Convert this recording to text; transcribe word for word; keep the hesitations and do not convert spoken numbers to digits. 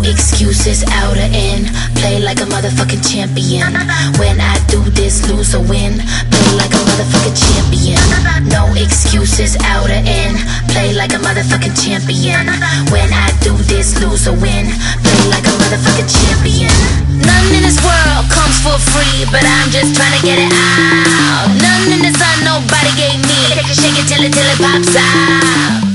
excuses, out or in. Play like a motherfucking champion. When I do this, lose or win. Play like a motherfucking champion. No excuses, out or in. Play like a motherfucking champion. When I do this, lose or win. Play like a motherfucking champion. None in this world comes for free, but I'm just trying to get it out. None in the sun nobody gave me. Shake it till it till it pops out.